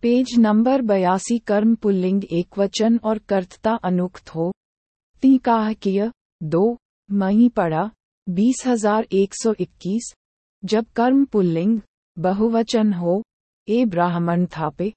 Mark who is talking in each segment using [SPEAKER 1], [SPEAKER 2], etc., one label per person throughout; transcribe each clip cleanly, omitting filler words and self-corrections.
[SPEAKER 1] Page number 82। कर्म pulling एकवचन और कर्तृता अनुक्त हो। ती काह किय 2 मई पड़ा 20,121। जब कर्म पुल्लिंग बहुवचन हो, ए ब्राह्मण थापे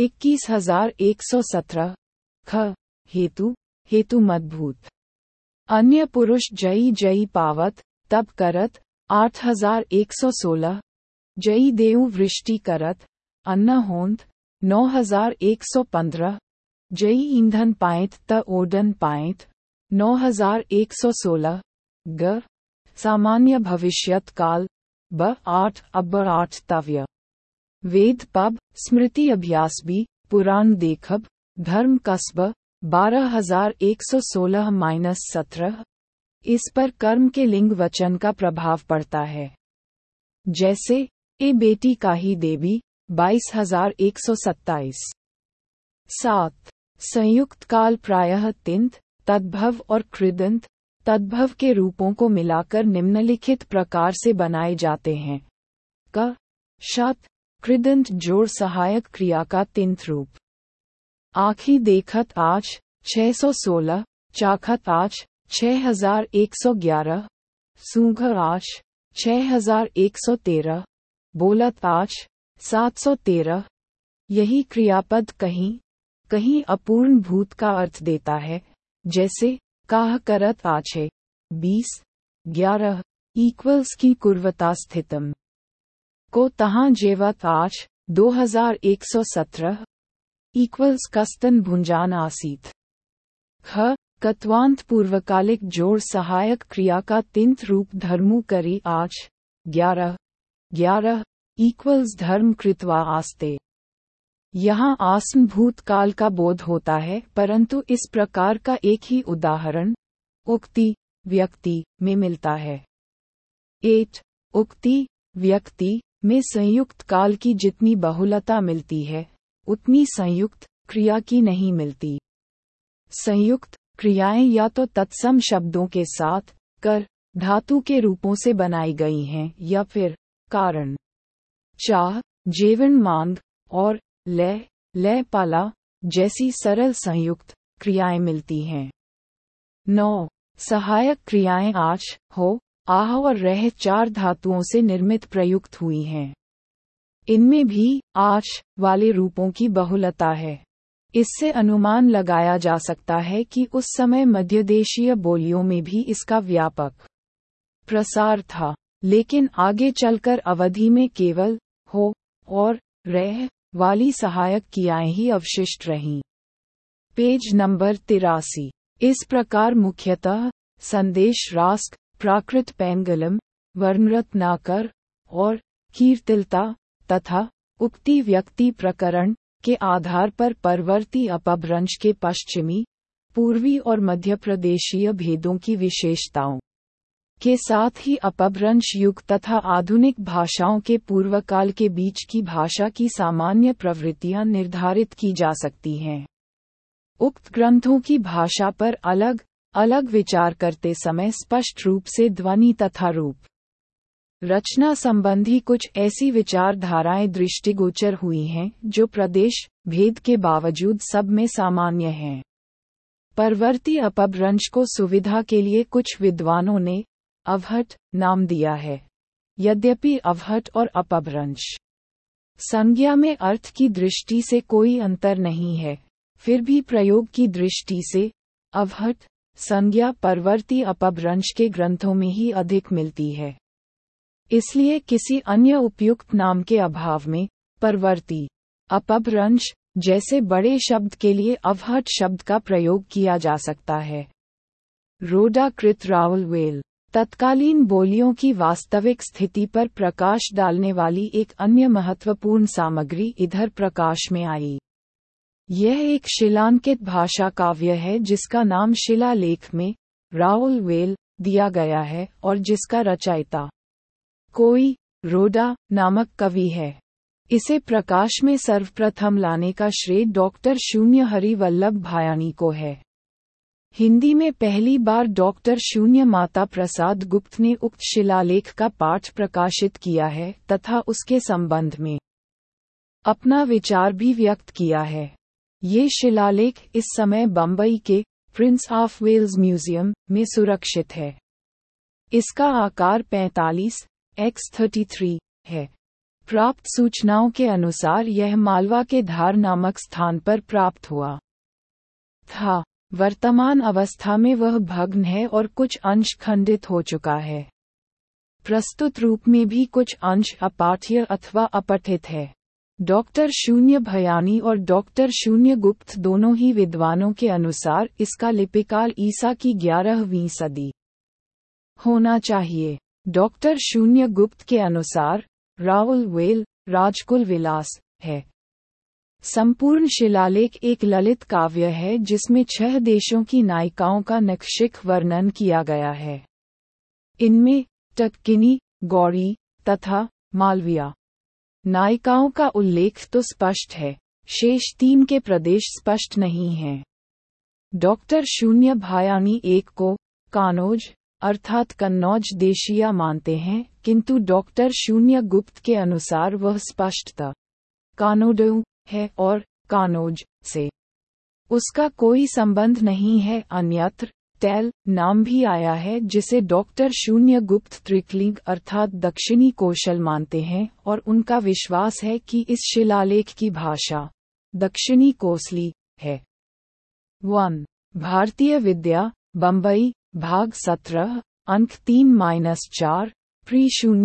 [SPEAKER 1] 21,117। ख हेतु हेतु मद्भूत। अन्य पुरुष जई जई पावत तब करत 8,116। जई देव वृष्टि करत अन्न होंत 9,115। जई ईंधन पाएत त ओडन पाएत 9,116। ग सामान्य भविष्यत काल ब 8 अब 8 तव्य। वेद पब स्मृति अभ्यास बी पुराण देखब धर्म कसब 12,116-17। इस पर कर्म के लिंग वचन का प्रभाव पड़ता है। जैसे ए बेटी काही देवी 22,127। 7 संयुक्त काल प्रायः तिंत तद्भव और कृदंत तद्भव के रूपों को मिलाकर निम्नलिखित प्रकार से बनाए जाते हैं। क शत कृदंत जोड़ सहायक क्रिया का तिंत रूप। आँखी देखत आज 616। चाखत आज 6,111। सूंघ आज 6,113। बोलत आज 713। यही क्रियापद कहीं कहीं अपूर्ण भूत का अर्थ देता है, जैसे काह करत आछे 20 11 इक्वल्स की कुर्वता स्थितम को तहां जेवत आज 2,117 इक्वल्स कस्तन भुंजान आसीत। ख कत्वांत पूर्वकालिक जोड़ सहायक क्रिया का तिंत रूप धर्मु करी आज 11 इक्वल्स धर्म कृत्वा आस्ते। यहाँ आसन भूतकाल का बोध होता है, परंतु इस प्रकार का एक ही उदाहरण उक्ति व्यक्ति में मिलता है। 8 उक्ति व्यक्ति में संयुक्त काल की जितनी बहुलता मिलती है, उतनी संयुक्त क्रिया की नहीं मिलती। संयुक्त क्रियाएं या तो तत्सम शब्दों के साथ कर धातु के रूपों से बनाई गई हैं या फिर कारण चाह जेवन मांग और लय पाला जैसी सरल संयुक्त क्रियाएं मिलती हैं। 9 सहायक क्रियाएं आज हो आह और रह 4 धातुओं से निर्मित प्रयुक्त हुई हैं। इनमें भी आज वाले रूपों की बहुलता है। इससे अनुमान लगाया जा सकता है कि उस समय मध्यदेशीय बोलियों में भी इसका व्यापक प्रसार था, लेकिन आगे चलकर अवधि में केवल हो और रह वाली सहायक क्रियाएं ही अवशिष्ट रहीं। Page number 83। इस प्रकार मुख्यतः संदेश रास्क प्राकृत पैंगलम वर्णरत्नाकर और कीर्तिलता तथा उक्ति व्यक्ति प्रकरण के आधार पर परवर्ती अपभ्रंश के पश्चिमी, पूर्वी और मध्य प्रदेशीय भेदों की विशेषताओं के साथ ही अपभ्रंश युग तथा आधुनिक भाषाओं के पूर्वकाल के बीच की भाषा की सामान्य प्रवृत्तियां निर्धारित की जा सकती हैं। उक्त ग्रंथों की भाषा पर अलग अलग विचार करते समय स्पष्ट रूप से ध्वनि तथा रूप रचना संबंधी कुछ ऐसी विचारधाराएं दृष्टिगोचर हुई हैं जो प्रदेश भेद के बावजूद सब में सामान्य हैं। परवर्ती अपभ्रंश को सुविधा के लिए कुछ विद्वानों ने अवहट नाम दिया है। यद्यपि अवहट और अपभ्रंश संज्ञा में अर्थ की दृष्टि से कोई अंतर नहीं है, फिर भी प्रयोग की दृष्टि से अवहट संज्ञा परवर्ती अपभ्रंश के ग्रंथों में ही अधिक मिलती है। इसलिए किसी अन्य उपयुक्त नाम के अभाव में परवर्ती अपभ्रंश जैसे बड़े शब्द के लिए अवहट शब्द का प्रयोग किया जा सकता है। रोडा कृत रावल वेल तत्कालीन बोलियों की वास्तविक स्थिति पर प्रकाश डालने वाली एक अन्य महत्वपूर्ण सामग्री इधर प्रकाश में आई। यह एक शिलांकित भाषा काव्य है जिसका नाम शिलालेख में राउल वेल दिया गया है और जिसका रचयिता कोई रोडा नामक कवि है। इसे प्रकाश में सर्वप्रथम लाने का श्रेय डॉक्टर शून्य हरि वल्लभ भायाणी को है। हिंदी में पहली बार डॉक्टर शून्य माता प्रसाद गुप्त ने उक्त शिलालेख का पाठ प्रकाशित किया है तथा उसके संबंध में अपना विचार भी व्यक्त किया है। ये शिलालेख इस समय बम्बई के प्रिंस ऑफ वेल्स म्यूजियम में सुरक्षित है। इसका आकार 45x33 है। प्राप्त सूचनाओं के अनुसार यह मालवा के धार नामक स्थान पर प्राप्त हुआ था। वर्तमान अवस्था में वह भग्न है और कुछ अंश खंडित हो चुका है। प्रस्तुत रूप में भी कुछ अंश अपाठ्य अथवा अपठित है। डॉक्टर शून्य भयानी और डॉक्टर शून्य गुप्त दोनों ही विद्वानों के अनुसार इसका लिपिकाल ईसा की 11वीं सदी होना चाहिए। डॉक्टर शून्य गुप्त के अनुसार राउल वेल राजकुल विलास है। संपूर्ण शिलालेख एक ललित काव्य है जिसमें 6 देशों की नायिकाओं का नखशिख वर्णन किया गया है। इनमें टक्किनी, गौरी तथा मालविया नायिकाओं का उल्लेख तो स्पष्ट है, शेष 3 के प्रदेश स्पष्ट नहीं हैं। डॉक्टर शून्य भयानी एक को कानौज अर्थात कन्नौज देशिया मानते हैं, किंतु डॉक्टर शून्य गुप्त के अनुसार वह स्पष्टतः कानोडू है और कानौज से उसका कोई संबंध नहीं है। अन्यत्र टेल नाम भी आया है जिसे डॉक्टर शून्य गुप्त त्रिकलिंग अर्थात दक्षिणी कौशल मानते हैं और उनका विश्वास है कि इस शिलालेख की भाषा दक्षिणी कोसली है। 1. भारतीय विद्या बम्बई भाग 17 अंक 3-4 प्री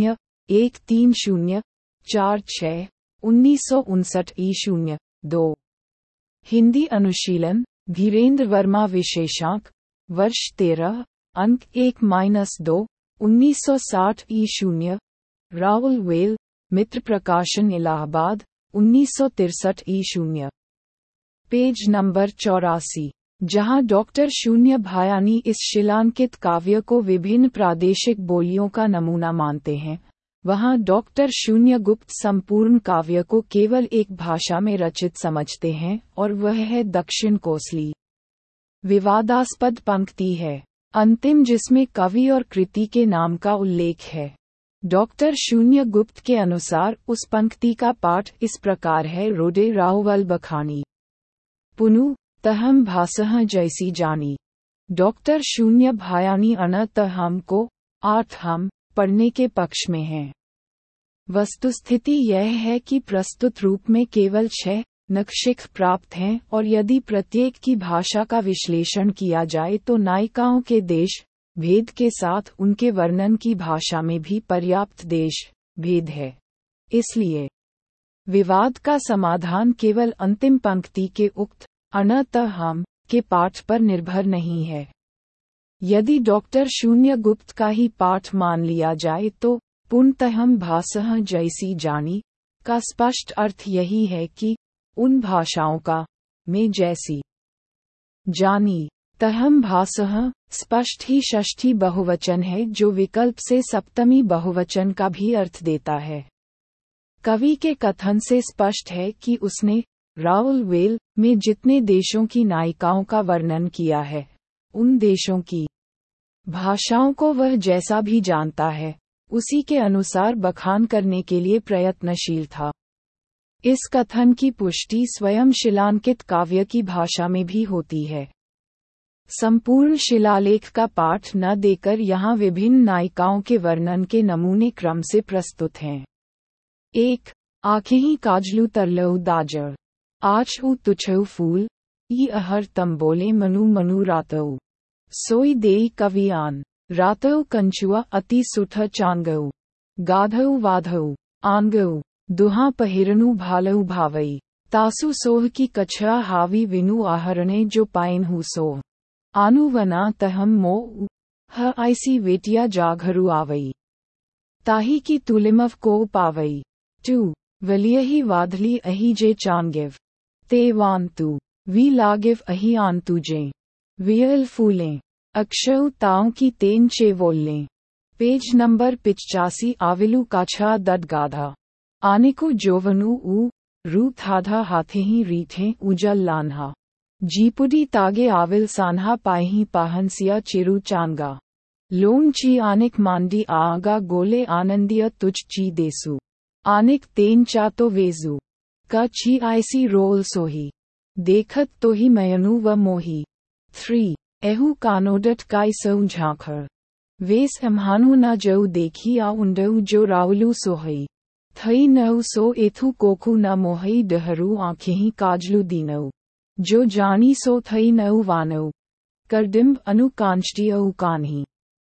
[SPEAKER 1] 0-13046 1959 E02 हिंदी अनुशीलन धीरेन्द्र वर्मा विशेषांक वर्ष 13 अंक 1-2 1960 E0 राउल वेल मित्र प्रकाशन इलाहाबाद 1963 E0 पेज नंबर 84 जहां डॉक्टर शून्य भयानी इस शिलांकित काव्य को विभिन्न प्रादेशिक बोलियों का नमूना मानते हैं, वहां डॉक्टर शून्य गुप्त संपूर्ण काव्य को केवल एक भाषा में रचित समझते हैं और वह है दक्षिण कोसली। विवादास्पद पंक्ति है अंतिम जिसमें कवि और कृति के नाम का उल्लेख है। डॉक्टर शून्य गुप्त के अनुसार उस पंक्ति का पाठ इस प्रकार है। रोडे राहुवल बखानी पुनु तहम भासह जैसी जानी। डॉक्टर शून्य भयानी अनत हम को 8 हम पढ़ने के पक्ष में हैं। वस्तुस्थिति यह है कि प्रस्तुत रूप में केवल 6 नखशिख प्राप्त हैं और यदि प्रत्येक की भाषा का विश्लेषण किया जाए तो नायिकाओं के देश भेद के साथ उनके वर्णन की भाषा में भी पर्याप्त देश भेद है। इसलिए विवाद का समाधान केवल अंतिम पंक्ति के उक्त अनत हम के पाठ पर निर्भर नहीं है। यदि डॉक्टर शून्य गुप्त का ही पाठ मान लिया जाए तो पुनतहम भासह जैसी जानी का स्पष्ट अर्थ यही है कि उन भाषाओं का में जैसी जानी तहम भासह स्पष्ट ही षष्ठी बहुवचन है जो विकल्प से सप्तमी बहुवचन का भी अर्थ देता है। कवि के कथन से स्पष्ट है कि उसने राउल वेल में जितने देशों की नायिकाओं का वर्णन किया है उन देशों की भाषाओं को वह जैसा भी जानता है उसी के अनुसार बखान करने के लिए प्रयत्नशील था। इस कथन की पुष्टि स्वयं शिलांकित काव्य की भाषा में भी होती है। संपूर्ण शिलालेख का पाठ न देकर यहाँ विभिन्न नायिकाओं के वर्णन के नमूने क्रम से प्रस्तुत हैं। 1. आँखें ही काजलू तरलऊ दाजर आज ऊ तुछऊ फूल ई अहर तम बोले मनु मनु रातऊ सोई देई कवियान रातऊ कंचुआ अति सुठ चांगऊ गाधऊ वाधऊ आंगऊ दुहा पहिरनु भालऊ भावई तासु सोह की कछा हावी विनु आहरणे जो पाइन हु सोह आनु वना तहम मो ह ऐसी वेटिया जाघरु आवई ताही की तुलिमव को पावई 2. वलियही वाधली अही जे चांगिव ते वान तू वी लागिव अही आन तुजे वियल फूलें अक्षऊ ताऊ की तेन चे वोल्लें। पेज नंबर 85 आविलु काछा दड गाधा आनेकु जोवनु ऊ रू थाधा हाथे ही रीठें उजल लान्हा जीपुडी तागे आविल सान्हा पाही पाहनसिया चिरु चांगा लोन ची आनिक मांडी आगा गोले आनंदिया तुझ ची देसु आनिक तेन चा तो वेजू का ची आईसी रोल सोही, देखत तो ही मयनु व मोही। 3 एहु कानोडट काय सौ झांखर, वेस एम्हानु न जो देखी आ उंडऊ जो रावलू सोहई, थई नऊ सो एथु कोखु न मोहई डहरू आँखेही काजलू दीनऊ, जो जानी सो थई नऊ वानऊ, करडिम्ब अनु कांचटी औ कान्ही,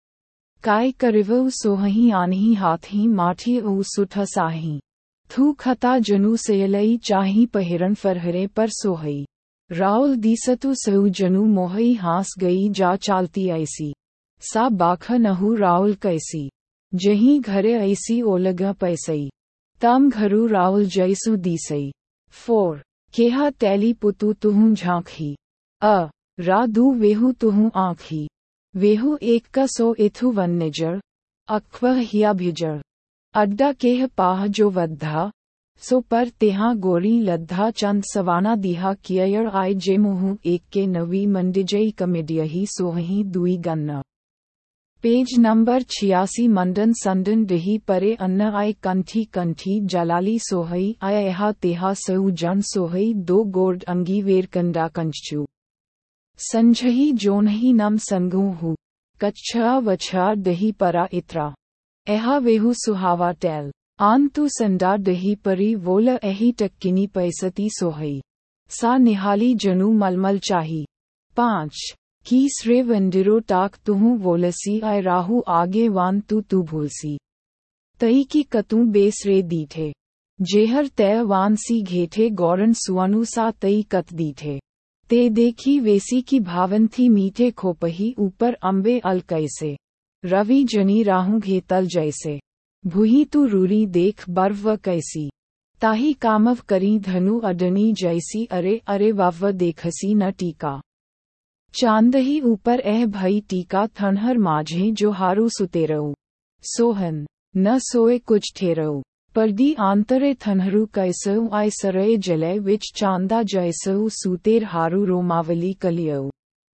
[SPEAKER 1] काय करिवऊ सोहही आनही हाथही माठी औ सुठ साही, थू खता जनु सेयलई चाही पहिरन फरहरे पर सोहई, राउल दीसतु सऊ जनु मोहई हास गई जा चालती ऐसी, सा बाख नहु राउल कैसी, जही घरे ऐसी ओलग पैसई, तम घरु राउल जैसु दीसई। 4 केहा टैली पुतु तुहु झांखी, रा दू वेहु तुहु आँखी, वेहु एक का सो एथु वन निजर, अक्वह हिया भिजर, अड्डा केह पाह जो वद्धा, सो पर तेहा गोरी लद्धा चंद सवाना दिहा कियर आय जे मुहु एक के नवी मंडिजई कमेडियही सोहही दुई गन्ना। पेज नंबर 86 मंडन संडन दही परे अन्न आय कंठी कंठी जलाली सोहई आय एहा तेहा सऊ जन सोहई दो गोर्ड अंगी where Kanda Kanchu, संझही जोनही num Sangu who, कच्छा वच्छा दही परा इत्रा, एहा वेहु सुहावा टैल, आन तू संडा दही परी वोल एही टक्किनी पैसती सोहई, सा निहाली जनु मलमल चाही। 5 कीस रे वंडिरो टाक तुहु वोलसी आय राहु आगे वान तू भूलसी, तई की कतू बेस रे दीठे, जेहर तय वान सी घेठे गौरन सुअनु सा तई कत दीठे, ते देखी वेसी की भावन थी मीठे खोपही ऊपर अम्बे अल कैसे, रवि जनी राहु घेतल जैसे, भुही तू रूरी देख बर्व कैसी, ताही कामव करी धनु अडनी जैसी अरे अरे वाव देखसी न टीका, चांदही ऊपर एह भई टीका थनहर माझे जो हारू सुतेरऊ, सोहन न सोए कुछ ठेरऊ, परदी आंतरे थनहरू कैसऊ आय सरय जलय विच चांदा जैसऊ सूतेर हारू रोमावली कलियऊ,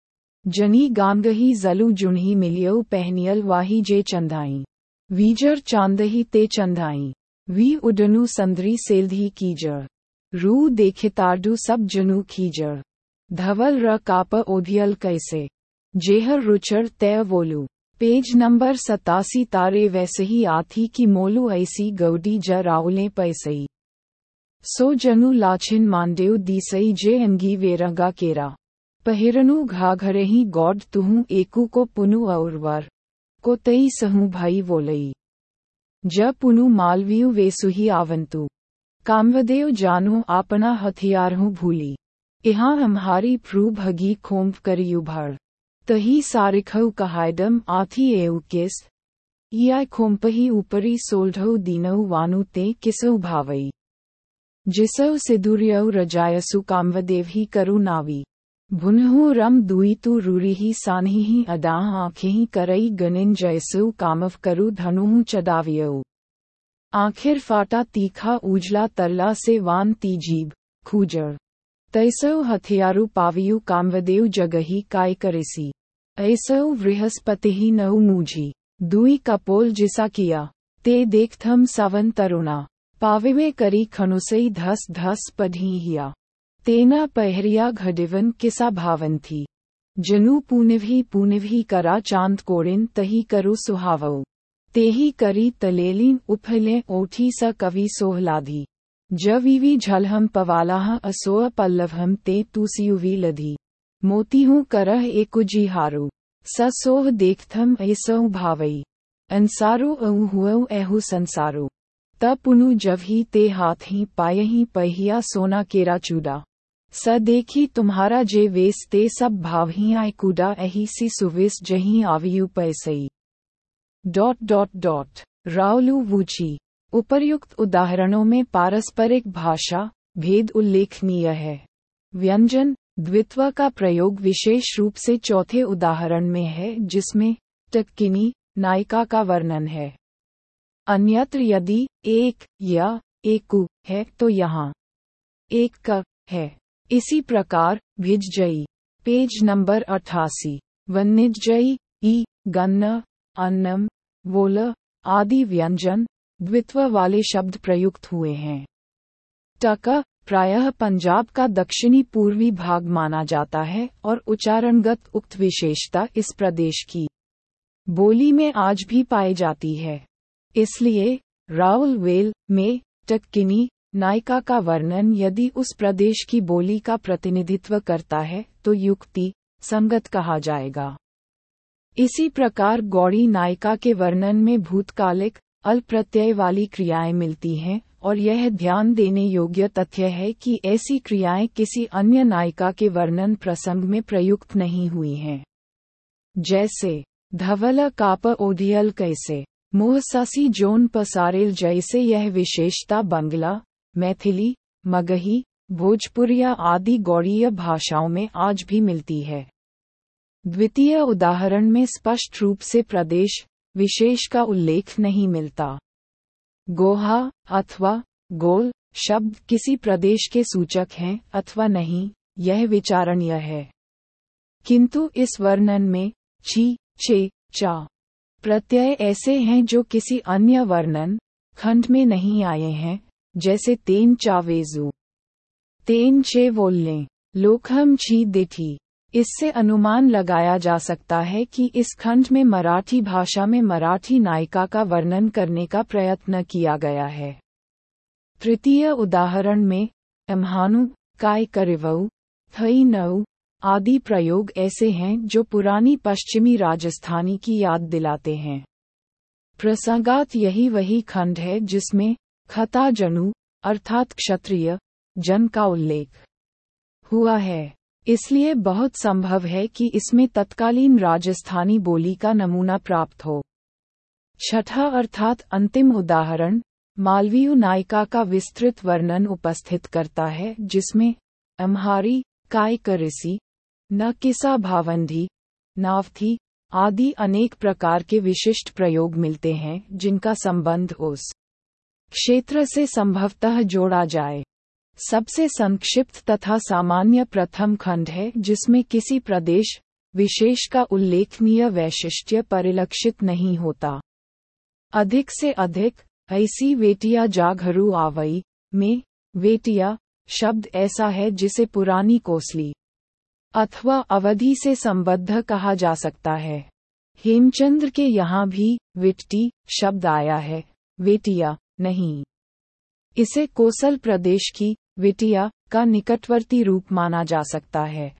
[SPEAKER 1] जनी गांगही जलू जुन्ही मिलियऊ पहनियल वाही जे चंदाई, वीजर चांदही ते चंदाई, वी उडनु संद्री सेल्धी कीजर, रू देखिताडू सब जनु खीजर, धवल र काप ओधियल कैसे, जेहर रुचर तय वोलू। पेज नंबर 87 तारे वैसे ही आथी की मोलू ऐसी गौडी ज राउले पैसई, सो जनु लाछिन मांडेव दीसई जे अंगी वेरगा केरा, पहिरनु घाघरे ही गौड तुहु एकू को पुनु औरवर, को तई सहु भाई वोलई, ज पुनु मालवीयु वेसुही आवंतु, कामवदेव जानु आपना हथियारहु भूली, इहाँ हम्हारी प्रू भगी खोम्प करी उभर, तही सारिखऊ कहायडम आथी एउ किस, इयाय खोम्पही ऊपरी सोल्ढऊ दीनऊ वानु ते किसऊ भावई, जिसऊ सिदुर्यऊ रजायसु कामवदेव ही करु नावी, भुनहु रम दुई तू रूरी ही सानही ही अदाह आँखेही करई गनिन जैसऊ कामव करु धनुहु चदावियऊ, आखिर फाटा तीखा उजला तरला से वान ती जीभ, खूजर, तैसऊ हथियारु पावियु कामवदेव जगही काय करेसी, ऐसऊ बृहस्पतिही नऊ मूझी, दुई कपोल जिसा किया, ते देखथम सवन तरुणा, पाविवे करी खनुसई धस धस पढ़ी हिया, तेना पहरिया घडिवन किसा भावन थी, जनु पूनिवही करा चांद कोड़िन तही करु सुहावऊ, तेही करी तलेलीन उफले ओठी स कवि सोहलाधी, जवीवी झलहम पवालाह असोअ पल्लवहम ते तूसियुवी लधी, मोती हूँ करह एकुजी हारू, स सोह देखथम ऐसऊ भावई, अंसारू अऊ हुअऊ एहु संसारू, त पुनु जवही ते हाथही पायही पहिया सोना केरा चूड़ा, स देखी तुम्हारा जे वेस ते सब भावही आय कूड़ा एही सी सुविस जही आवियु पैसई। रावलू वूची। उपर्युक्त उदाहरणों में पारस्परिक भाषा भेद उल्लेखनीय है। व्यंजन द्वित्व का प्रयोग विशेष रूप से चौथे उदाहरण में है जिसमें टक्किनी नायिका का वर्णन है। अन्यत्र यदि एक या एकु है तो यहाँ एक का है। इसी प्रकार भिजजई पेज नंबर 88 वन्निजई ई गन्न अन्नम वोल आदि व्यंजन द्वित्व वाले शब्द प्रयुक्त हुए हैं। टक प्रायः पंजाब का दक्षिणी पूर्वी भाग माना जाता है और उच्चारणगत उक्त विशेषता इस प्रदेश की बोली में आज भी पाई जाती है। इसलिए राउलवेल में टक्किनी नायिका का वर्णन यदि उस प्रदेश की बोली का प्रतिनिधित्व करता है तो युक्ति संगत कहा जाएगा। इसी प्रकार गौड़ी नायिका के वर्णन में भूतकालिक अल प्रत्यय वाली क्रियाएं मिलती हैं और यह ध्यान देने योग्य तथ्य है कि ऐसी क्रियाएं किसी अन्य नायिका के वर्णन प्रसंग में प्रयुक्त नहीं हुई हैं। जैसे धवल काप ओढ़ियल कैसे, मोहसासी जोन पसारेल जैसे यह विशेषता बंगला, मैथिली, मगही, भोजपुरिया आदि गौड़ीय भाषाओं में आज भी मिलती है। द्वितीय उदाहरण में स्पष्ट रूप से प्रदेश विशेष का उल्लेख नहीं मिलता। गोहा अथवा गोल शब्द किसी प्रदेश के सूचक हैं अथवा नहीं, यह विचारणीय है। किंतु इस वर्णन में छी, चे, चा प्रत्यय ऐसे हैं जो किसी अन्य वर्णन खंड में नहीं आए हैं, जैसे तेन चावेजू, तेन चे वोल्ले, लोकहम छी दिठी। इससे अनुमान लगाया जा सकता है कि इस खंड में मराठी भाषा में मराठी नायिका का वर्णन करने का प्रयत्न किया गया है। तृतीय उदाहरण में अम्हानु, काय करिवऊ, थई नऊ आदि प्रयोग ऐसे हैं जो पुरानी पश्चिमी राजस्थानी की याद दिलाते हैं। प्रसंगात यही वही खंड है जिसमें खता जनु अर्थात क्षत्रिय जन का उल्लेख हुआ है, इसलिए बहुत संभव है कि इसमें तत्कालीन राजस्थानी बोली का नमूना प्राप्त हो। छठा अर्थात अंतिम उदाहरण मालवीय नायिका का विस्तृत वर्णन उपस्थित करता है, जिसमें अम्हारी, काय करिसी, न किसा भावंधी, नावथी आदि अनेक प्रकार के विशिष्ट प्रयोग मिलते हैं जिनका संबंध उस क्षेत्र से संभवतः जोड़ा जाए। सबसे संक्षिप्त तथा सामान्य प्रथम खंड है जिसमें किसी प्रदेश विशेष का उल्लेखनीय वैशिष्ट्य परिलक्षित नहीं होता। अधिक से अधिक ऐसी वेटिया जाघरू आवई में वेटिया शब्द ऐसा है जिसे पुरानी कोसली अथवा अवधि से संबद्ध कहा जा सकता है। हेमचंद्र के यहाँ भी विट्टी शब्द आया है, वेटिया नहीं। इसे कोसल प्रदेश की विटिया का निकटवर्ती रूप माना जा सकता है।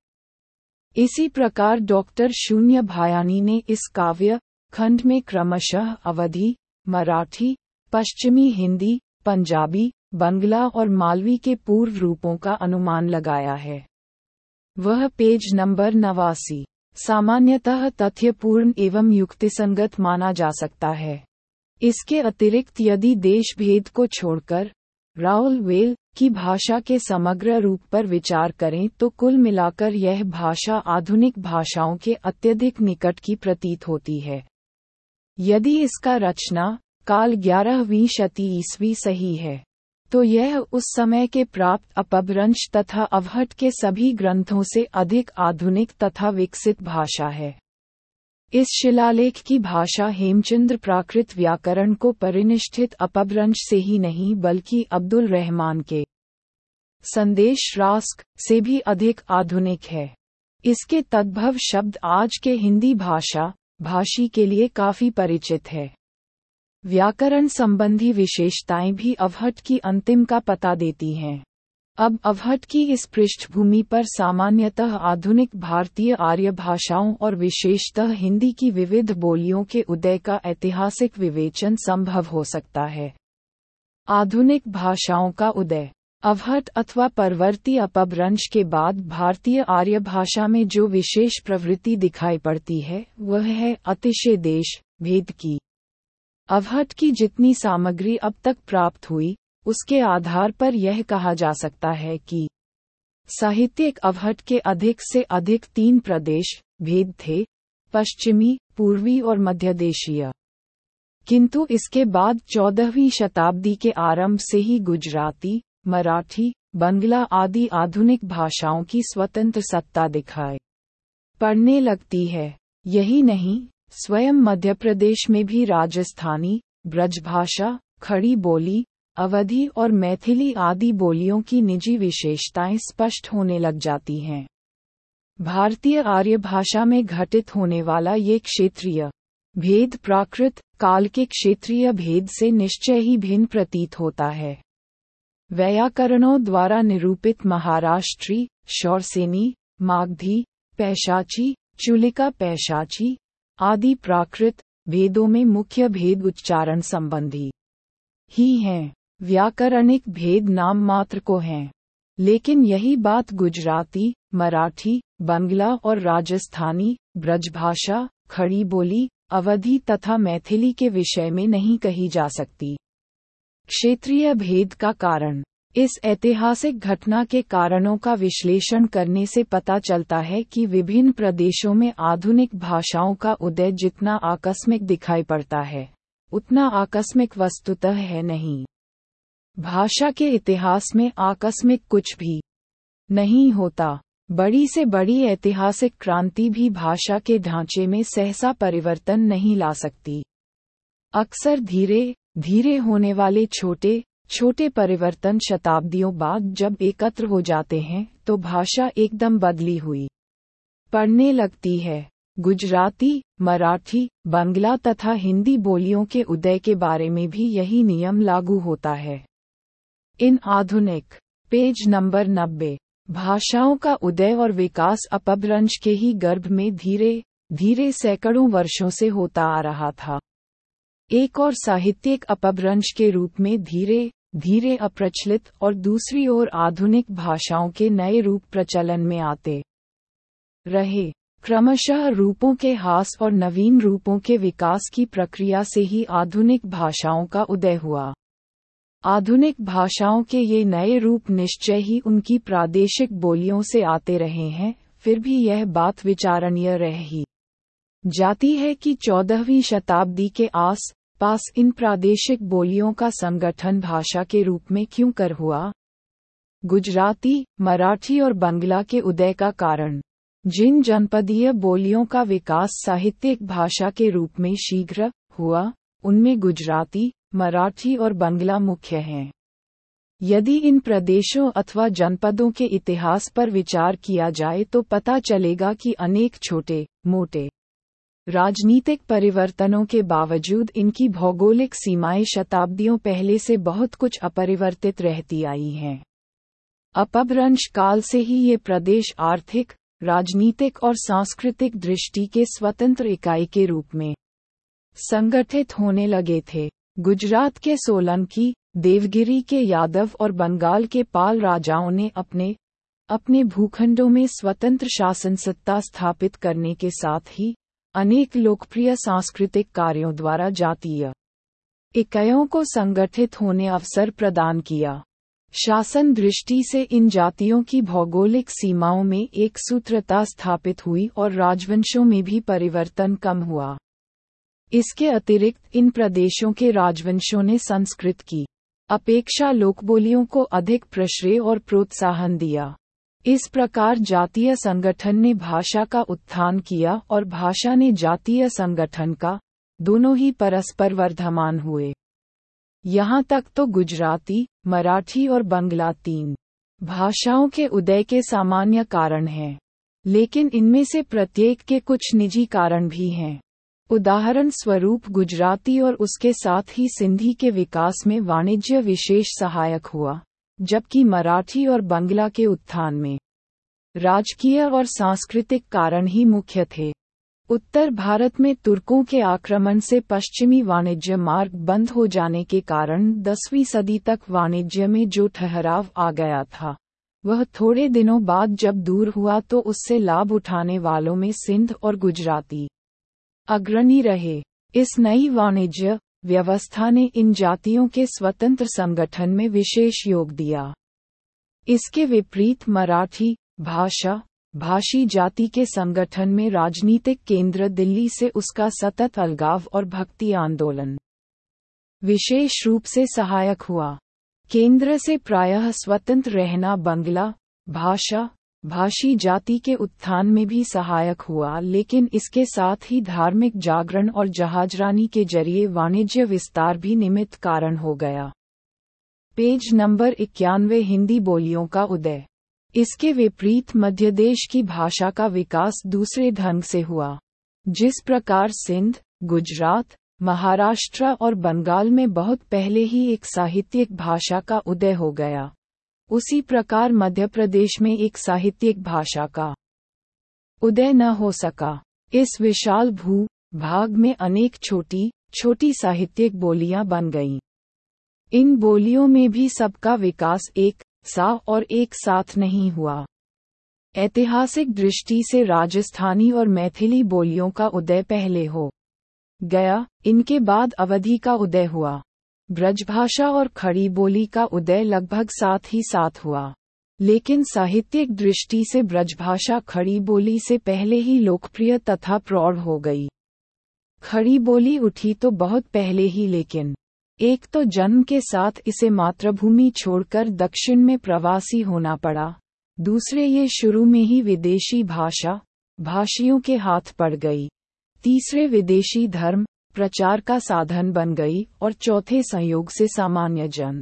[SPEAKER 1] इसी प्रकार डॉक्टर शून्य भायानी ने इस काव्य खंड में क्रमशः अवधी, मराठी, पश्चिमी हिंदी, पंजाबी, बंगला और मालवी के पूर्व रूपों का अनुमान लगाया है। वह पेज नंबर 89 सामान्यतः तथ्यपूर्ण एवं युक्तिसंगत माना जा सकता है। इसके अतिरिक्त यदि देश भेद को छोड़कर राउलवेल की भाषा के समग्र रूप पर विचार करें तो कुल मिलाकर यह भाषा आधुनिक भाषाओं के अत्यधिक निकट की प्रतीत होती है। यदि इसका रचना काल 11वीं शती ईस्वी सही है तो यह उस समय के प्राप्त अपभ्रंश तथा अवहट के सभी ग्रंथों से अधिक आधुनिक तथा विकसित भाषा है। इस शिलालेख की भाषा हेमचंद्र प्राकृत व्याकरण को परिनिष्ठित अपभ्रंश से ही नहीं बल्कि अब्दुल रहमान के संदेश रास्क से भी अधिक आधुनिक है। इसके तद्भव शब्द आज के हिंदी भाषी के लिए काफी परिचित है। व्याकरण संबंधी विशेषताएं भी अवहट की अंतिम का पता देती हैं। अब अवहट की इस पृष्ठभूमि पर सामान्यतः आधुनिक भारतीय आर्य भाषाओं और विशेषतः हिंदी की विविध बोलियों के उदय का ऐतिहासिक विवेचन संभव हो सकता है। आधुनिक भाषाओं का उदय अवहट अथवा परवर्ती अपभ्रंश के बाद भारतीय आर्य भाषा में जो विशेष प्रवृत्ति दिखाई पड़ती है वह है अतिशय देश भेद की। अवहट की जितनी सामग्री अब तक प्राप्त हुई उसके आधार पर यह कहा जा सकता है कि साहित्यिक अवहट के अधिक से अधिक 3 प्रदेश भेद थे, पश्चिमी, पूर्वी और मध्य देशीय। किंतु इसके बाद 14वीं शताब्दी के आरंभ से ही गुजराती, मराठी, बंगला आदि आधुनिक भाषाओं की स्वतंत्र सत्ता दिखाई पड़ने लगती है। यही नहीं, स्वयं मध्य प्रदेश में भी राजस्थानी, ब्रजभाषा, खड़ी बोली, अवधी और मैथिली आदि बोलियों की निजी विशेषताएं स्पष्ट होने लग जाती हैं। भारतीय आर्य भाषा में घटित होने वाला ये क्षेत्रीय भेद प्राकृत काल के क्षेत्रीय भेद से निश्चय ही भिन्न प्रतीत होता है। वैयाकरणों द्वारा निरूपित महाराष्ट्री, शौरसेनी, मागधी, पैशाची, चुलिका पैशाची आदि प्राकृत भेदों में मुख्य भेद उच्चारण संबंधी ही हैं। व्याकरणिक भेद नाम मात्र को हैं, लेकिन यही बात गुजराती, मराठी, बंगला और राजस्थानी, ब्रजभाषा, खड़ी बोली, अवधी तथा मैथिली के विषय में नहीं कही जा सकती। क्षेत्रीय भेद का कारण। इस ऐतिहासिक घटना के कारणों का विश्लेषण करने से पता चलता है कि विभिन्न प्रदेशों में आधुनिक भाषाओं का उदय जितना आकस्मिक दिखाई पड़ता है, उतना आकस्मिक वस्तुतः है नहीं। भाषा के इतिहास में आकस्मिक कुछ भी नहीं होता। बड़ी से बड़ी ऐतिहासिक क्रांति भी भाषा के ढांचे में सहसा परिवर्तन नहीं ला सकती। अक्सर धीरे धीरे होने वाले छोटे छोटे परिवर्तन शताब्दियों बाद जब एकत्र हो जाते हैं तो भाषा एकदम बदली हुई पड़ने लगती है। गुजराती, मराठी, बंगला तथा हिंदी बोलियों के उदय के बारे में भी यही नियम लागू होता है। इन आधुनिक पेज नंबर 90 भाषाओं का उदय और विकास अपभ्रंश के ही गर्भ में धीरे धीरे सैकड़ों वर्षों से होता आ रहा था। एक और साहित्यिक अपभ्रंश के रूप में धीरे धीरे अप्रचलित और दूसरी ओर आधुनिक भाषाओं के नए रूप प्रचलन में आते रहे। क्रमशः रूपों के ह्रास और नवीन रूपों के विकास की प्रक्रिया से ही आधुनिक भाषाओं का उदय हुआ। आधुनिक भाषाओं के ये नए रूप निश्चय ही उनकी प्रादेशिक बोलियों से आते रहे हैं, फिर भी यह बात विचारणीय रह ही जाती है कि 14वीं शताब्दी के आस पास इन प्रादेशिक बोलियों का संगठन भाषा के रूप में क्यों कर हुआ। गुजराती, मराठी और बंगला के उदय का कारण। जिन जनपदीय बोलियों का विकास साहित्यिक भाषा के रूप में शीघ्र हुआ, उनमें गुजराती, मराठी और बंगला मुख्य हैं। यदि इन प्रदेशों अथवा जनपदों के इतिहास पर विचार किया जाए तो पता चलेगा कि अनेक छोटे मोटे राजनीतिक परिवर्तनों के बावजूद इनकी भौगोलिक सीमाएं शताब्दियों पहले से बहुत कुछ अपरिवर्तित रहती आई हैं। अपभ्रंश काल से ही ये प्रदेश आर्थिक, राजनीतिक और सांस्कृतिक दृष्टि के स्वतंत्र इकाई के रूप में संगठित होने लगे थे। गुजरात के सोलंकी, देवगिरी के यादव और बंगाल के पाल राजाओं ने अपने अपने भूखंडों में स्वतंत्र शासन सत्ता स्थापित करने के साथ ही अनेक लोकप्रिय सांस्कृतिक कार्यों द्वारा जातीय इकाइयों को संगठित होने अवसर प्रदान किया। शासन दृष्टि से इन जातियों की भौगोलिक सीमाओं में एक सूत्रता स्थापित हुई और राजवंशों में भी परिवर्तन कम हुआ। इसके अतिरिक्त इन प्रदेशों के राजवंशों ने संस्कृत की अपेक्षा लोकबोलियों को अधिक प्रश्रय और प्रोत्साहन दिया। इस प्रकार जातीय संगठन ने भाषा का उत्थान किया और भाषा ने जातीय संगठन का, दोनों ही परस्पर वर्धमान हुए। यहाँ तक तो गुजराती, मराठी और बंगला 3 भाषाओं के उदय के सामान्य कारण हैं, लेकिन इनमें से प्रत्येक के कुछ निजी कारण भी हैं। उदाहरण स्वरूप गुजराती और उसके साथ ही सिंधी के विकास में वाणिज्य विशेष सहायक हुआ, जबकि मराठी और बंगला के उत्थान में राजकीय और सांस्कृतिक कारण ही मुख्य थे। उत्तर भारत में तुर्कों के आक्रमण से पश्चिमी वाणिज्य मार्ग बंद हो जाने के कारण 10वीं सदी तक वाणिज्य में जो ठहराव आ गया था, वह थोड़े दिनों बाद जब दूर हुआ तो उससे लाभ उठाने वालों में सिंध और गुजराती अग्रणी रहे। इस नई वाणिज्य व्यवस्था ने इन जातियों के स्वतंत्र संगठन में विशेष योग दिया। इसके विपरीत मराठी भाषी जाति के संगठन में राजनीतिक केंद्र दिल्ली से उसका सतत अलगाव और भक्ति आंदोलन विशेष रूप से सहायक हुआ। केंद्र से प्रायः स्वतंत्र रहना बंगला भाषी जाति के उत्थान में भी सहायक हुआ, लेकिन इसके साथ ही धार्मिक जागरण और जहाजरानी के जरिए वाणिज्य विस्तार भी निमित्त कारण हो गया। पेज नंबर 91 हिंदी बोलियों का उदय। इसके विपरीत मध्यदेश की भाषा का विकास दूसरे ढंग से हुआ। जिस प्रकार सिंध, गुजरात, महाराष्ट्र और बंगाल में बहुत पहले ही एक साहित्यिक भाषा का उदय हो गया, उसी प्रकार मध्य प्रदेश में एक साहित्यिक भाषा का उदय न हो सका। इस विशाल भू भाग में अनेक छोटी छोटी साहित्यिक बोलियां बन गईं। इन बोलियों में भी सबका विकास एक सा और एक साथ नहीं हुआ। ऐतिहासिक दृष्टि से राजस्थानी और मैथिली बोलियों का उदय पहले हो गया, इनके बाद अवधी का उदय हुआ। ब्रजभाषा और खड़ी बोली का उदय लगभग साथ ही साथ हुआ, लेकिन साहित्यिक दृष्टि से ब्रजभाषा खड़ी बोली से पहले ही लोकप्रिय तथा प्रौढ़ हो गई। खड़ी बोली उठी तो बहुत पहले ही, लेकिन एक तो जन्म के साथ इसे मातृभूमि छोड़कर दक्षिण में प्रवासी होना पड़ा, दूसरे ये शुरू में ही विदेशी भाषियों के हाथ पड़ गई, तीसरे विदेशी धर्म प्रचार का साधन बन गई और चौथे संयोग से सामान्य जन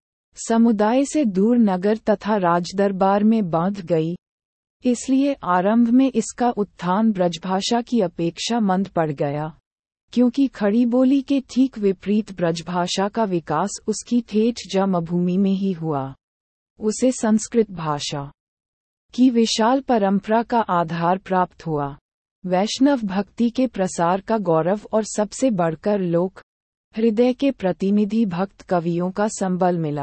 [SPEAKER 1] समुदाय से दूर नगर तथा राजदरबार में बांध गई। इसलिए आरंभ में इसका उत्थान ब्रजभाषा की अपेक्षा मंद पड़ गया, क्योंकि खड़ी बोली के ठीक विपरीत ब्रजभाषा का विकास उसकी ठेठ जन्मभूमि में ही हुआ। उसे संस्कृत भाषा की विशाल परंपरा का आधार प्राप्त हुआ, वैष्णव भक्ति के प्रसार का गौरव और सबसे बढ़कर लोक हृदय के प्रतिनिधि भक्त कवियों का संबल मिला।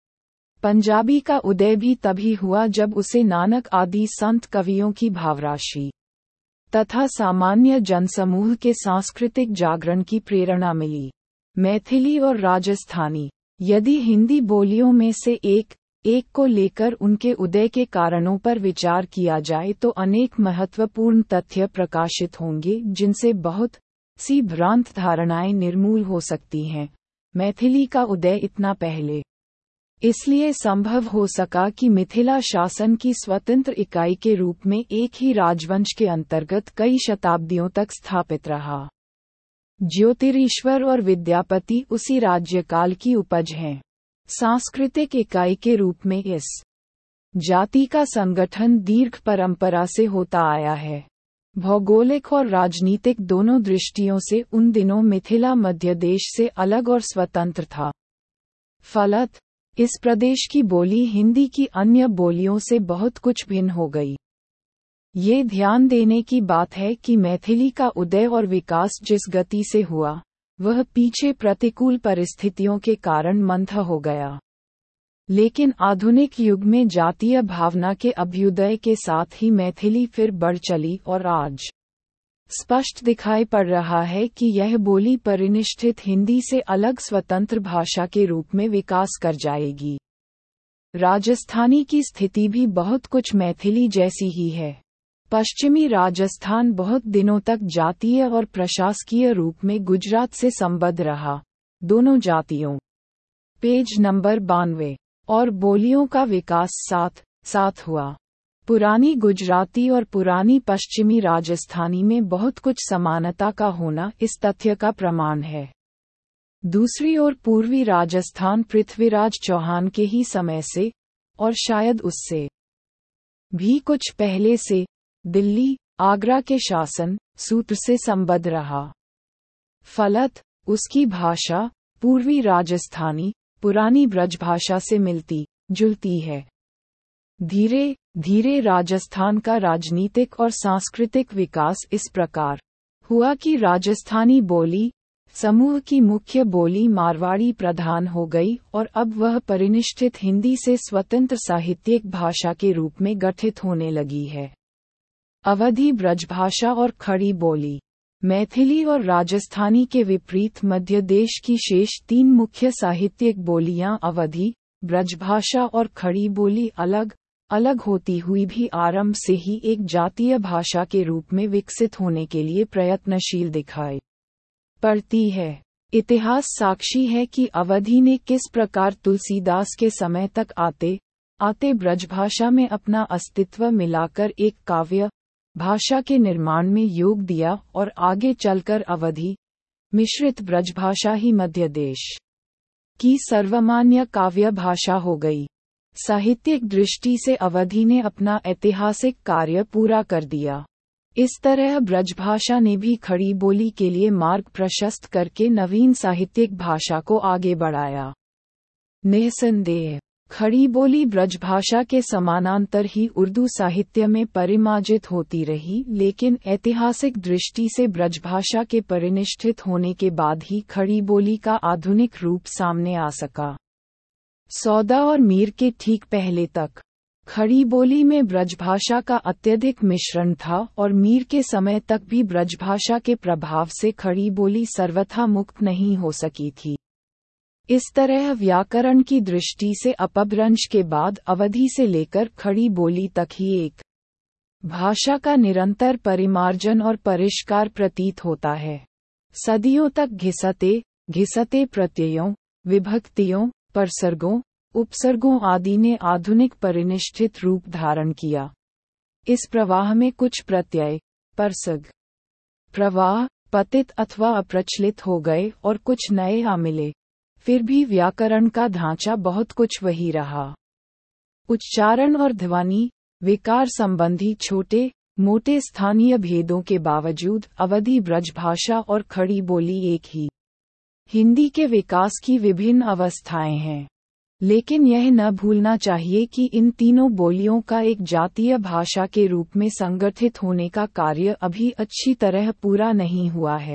[SPEAKER 1] पंजाबी का उदय भी तभी हुआ जब उसे नानक आदि संत कवियों की भावराशि तथा सामान्य जनसमूह के सांस्कृतिक जागरण की प्रेरणा मिली। मैथिली और राजस्थानी, यदि हिंदी बोलियों में से एक को लेकर उनके उदय के कारणों पर विचार किया जाए तो अनेक महत्वपूर्ण तथ्य प्रकाशित होंगे, जिनसे बहुत सी भ्रांत धारणाएं निर्मूल हो सकती हैं। मैथिली का उदय इतना पहले इसलिए संभव हो सका कि मिथिला शासन की स्वतंत्र इकाई के रूप में एक ही राजवंश के अंतर्गत कई शताब्दियों तक स्थापित रहा। ज्योतिरीश्वर और विद्यापति उसी राज्यकाल की उपज हैं। सांस्कृतिक इकाई के रूप में इस जाति का संगठन दीर्घ परंपरा से होता आया है। भौगोलिक और राजनीतिक दोनों दृष्टियों से उन दिनों मिथिला मध्य देश से अलग और स्वतंत्र था। फलत इस प्रदेश की बोली हिंदी की अन्य बोलियों से बहुत कुछ भिन्न हो गई। ये ध्यान देने की बात है कि मैथिली का उदय और विकास जिस गति से हुआ, वह पीछे प्रतिकूल परिस्थितियों के कारण मंद हो गया। लेकिन आधुनिक युग में जातीय भावना के अभ्युदय के साथ ही मैथिली फिर बढ़ चली और आज स्पष्ट दिखाई पड़ रहा है कि यह बोली परिनिष्ठित हिंदी से अलग स्वतंत्र भाषा के रूप में विकास कर जाएगी। राजस्थानी की स्थिति भी बहुत कुछ मैथिली जैसी ही है। पश्चिमी राजस्थान बहुत दिनों तक जातीय और प्रशासकीय रूप में गुजरात से संबद्ध रहा। दोनों जातियों पेज नंबर 92 और बोलियों का विकास साथ हुआ। पुरानी गुजराती और पुरानी पश्चिमी राजस्थानी में बहुत कुछ समानता का होना इस तथ्य का प्रमाण है। दूसरी ओर पूर्वी राजस्थान पृथ्वीराज चौहान के ही समय से, और शायद उससे भी कुछ पहले से, दिल्ली, आगरा के शासन सूत्र से संबद्ध रहा। फलत उसकी भाषा पूर्वी राजस्थानी पुरानी ब्रजभाषा से मिलती जुलती है। धीरे धीरे राजस्थान का राजनीतिक और सांस्कृतिक विकास इस प्रकार हुआ कि राजस्थानी बोली समूह की मुख्य बोली मारवाड़ी प्रधान हो गई और अब वह परिनिष्ठित हिंदी से स्वतंत्र साहित्यिक भाषा के रूप में गठित होने लगी है। अवधी ब्रजभाषा और खड़ी बोली। मैथिली और राजस्थानी के विपरीत मध्य देश की शेष तीन मुख्य साहित्यिक बोलियां अवधी, ब्रजभाषा और खड़ी बोली अलग अलग होती हुई भी आरंभ से ही एक जातीय भाषा के रूप में विकसित होने के लिए प्रयत्नशील दिखाई पड़ती है। इतिहास साक्षी है कि अवधी ने किस प्रकार तुलसीदास के समय तक आते आते ब्रजभाषा में अपना अस्तित्व मिलाकर एक काव्य भाषा के निर्माण में योग दिया और आगे चलकर अवधी मिश्रित ब्रजभाषा ही मध्य देश की सर्वमान्य काव्य भाषा हो गई। साहित्यिक दृष्टि से अवधि ने अपना ऐतिहासिक कार्य पूरा कर दिया। इस तरह ब्रजभाषा ने भी खड़ी बोली के लिए मार्ग प्रशस्त करके नवीन साहित्यिक भाषा को आगे बढ़ाया। निस्संदेह खड़ी बोली ब्रजभाषा के समानांतर ही उर्दू साहित्य में परिमार्जित होती रही, लेकिन ऐतिहासिक दृष्टि से ब्रजभाषा के परिनिष्ठित होने के बाद ही खड़ी बोली का आधुनिक रूप सामने आ सका। सौदा और मीर के ठीक पहले तक खड़ी बोली में ब्रजभाषा का अत्यधिक मिश्रण था और मीर के समय तक भी ब्रजभाषा के प्रभाव से खड़ी बोली सर्वथा मुक्त नहीं हो सकी थी। इस तरह व्याकरण की दृष्टि से अपभ्रंश के बाद अवधि से लेकर खड़ी बोली तक ही एक भाषा का निरंतर परिमार्जन और परिष्कार प्रतीत होता है। सदियों तक घिसते प्रत्ययों, विभक्तियों, परसर्गों, उपसर्गों आदि ने आधुनिक परिनिष्ठित रूप धारण किया। इस प्रवाह में कुछ प्रत्यय, परसर्ग, प्रवाह, पतित अथवा अप्रचलित हो गए और कुछ नए आ मिले। फिर भी व्याकरण का ढांचा बहुत कुछ वही रहा। उच्चारण और ध्वनि, विकार संबंधी छोटे मोटे स्थानीय भेदों के बावजूद अवधि ब्रजभाषा और खड़ी बोली एक ही हिंदी के विकास की विभिन्न अवस्थाएं हैं। लेकिन यह न भूलना चाहिए कि इन तीनों बोलियों का एक जातीय भाषा के रूप में संगठित होने का कार्य अभी अच्छी तरह पूरा नहीं हुआ है।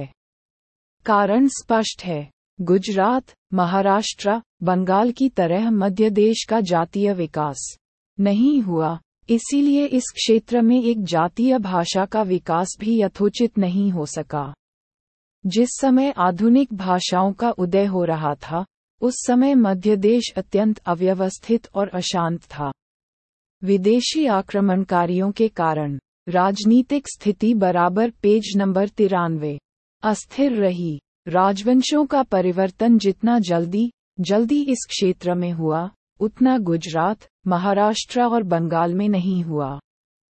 [SPEAKER 1] कारण स्पष्ट है। गुजरात, महाराष्ट्र, बंगाल की तरह मध्य देश का जातीय विकास नहीं हुआ, इसीलिए इस क्षेत्र में एक जातीय भाषा का विकास भी यथोचित नहीं हो सका। जिस समय आधुनिक भाषाओं का उदय हो रहा था, उस समय मध्य देश अत्यंत अव्यवस्थित और अशांत था। विदेशी आक्रमणकारियों के कारण राजनीतिक स्थिति बराबर पेज नंबर 93 अस्थिर रही। राजवंशों का परिवर्तन जितना जल्दी इस क्षेत्र में हुआ, उतना गुजरात, महाराष्ट्र और बंगाल में नहीं हुआ।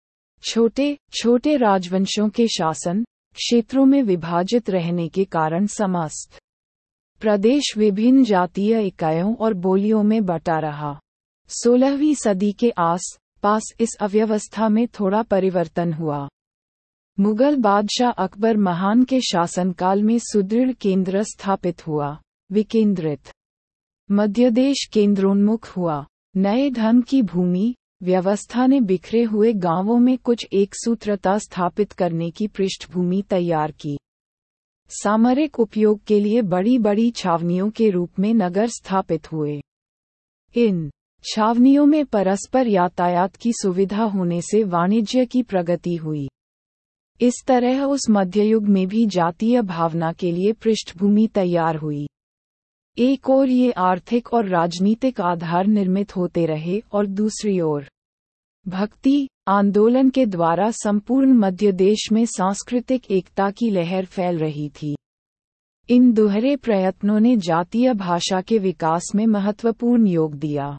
[SPEAKER 1] छोटे राजवंशों के शासन क्षेत्रों में विभाजित रहने के कारण समस्त प्रदेश विभिन्न जातीय इकाइयों और बोलियों में बटा रहा। 16वीं सदी के आस-पास इस अव्यवस्था में थोड़ा परिवर्तन हुआ। मुगल बादशाह अकबर महान के शासनकाल में सुदृढ़ केंद्र स्थापित हुआ, विकेंद्रित मध्यदेश केंद्रोन्मुख हुआ। नए ढंग की भूमि व्यवस्था ने बिखरे हुए गांवों में कुछ एकसूत्रता स्थापित करने की पृष्ठभूमि तैयार की। सामरिक उपयोग के लिए बड़ी छावनियों के रूप में नगर स्थापित हुए। इन छावनियों में परस्पर यातायात की सुविधा होने से वाणिज्य की प्रगति हुई। इस तरह उस मध्ययुग में भी जातीय भावना के लिए पृष्ठभूमि तैयार हुई। एक ओर ये आर्थिक और राजनीतिक आधार निर्मित होते रहे और दूसरी ओर भक्ति आंदोलन के द्वारा संपूर्ण मध्य देश में सांस्कृतिक एकता की लहर फैल रही थी। इन दोहरे प्रयत्नों ने जातीय भाषा के विकास में महत्वपूर्ण योग दिया।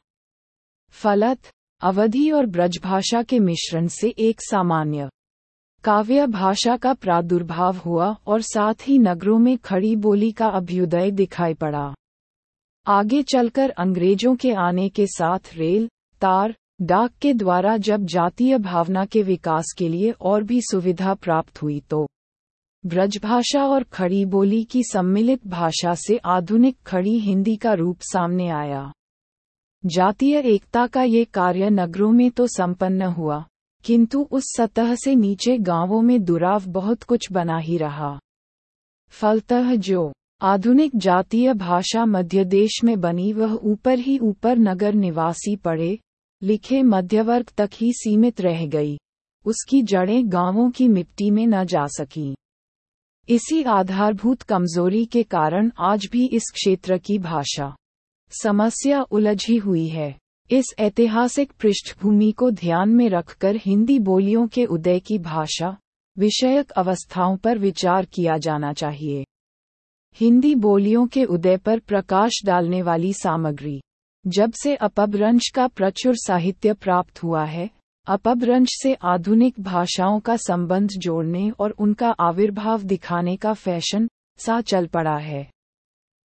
[SPEAKER 1] फलत अवधि और ब्रजभाषा के मिश्रण से एक सामान्य काव्य भाषा का प्रादुर्भाव हुआ और साथ ही नगरों में खड़ी बोली का अभ्युदय दिखाई पड़ा। आगे चलकर अंग्रेजों के आने के साथ रेल, तार, डाक के द्वारा जब जातीय भावना के विकास के लिए और भी सुविधा प्राप्त हुई तो ब्रजभाषा और खड़ी बोली की सम्मिलित भाषा से आधुनिक खड़ी हिंदी का रूप सामने आया। जातीय एकता का ये कार्य नगरों में तो संपन्न हुआ, किंतु उस सतह से नीचे गांवों में दुराव बहुत कुछ बना ही रहा। फलतः जो आधुनिक जातीय भाषा मध्य देश में बनी वह ऊपर ही ऊपर नगर निवासी पढ़े लिखे मध्यवर्ग तक ही सीमित रह गई, उसकी जड़ें गांवों की मिट्टी में न जा सकीं। इसी आधारभूत कमजोरी के कारण आज भी इस क्षेत्र की भाषा समस्या उलझी हुई है। इस ऐतिहासिक पृष्ठभूमि को ध्यान में रखकर हिंदी बोलियों के उदय की भाषा विषयक अवस्थाओं पर विचार किया जाना चाहिए। हिंदी बोलियों के उदय पर प्रकाश डालने वाली सामग्री। जब से अपभ्रंश का प्रचुर साहित्य प्राप्त हुआ है, अपभ्रंश से आधुनिक भाषाओं का संबंध जोड़ने और उनका आविर्भाव दिखाने का फैशन सा चल पड़ा है।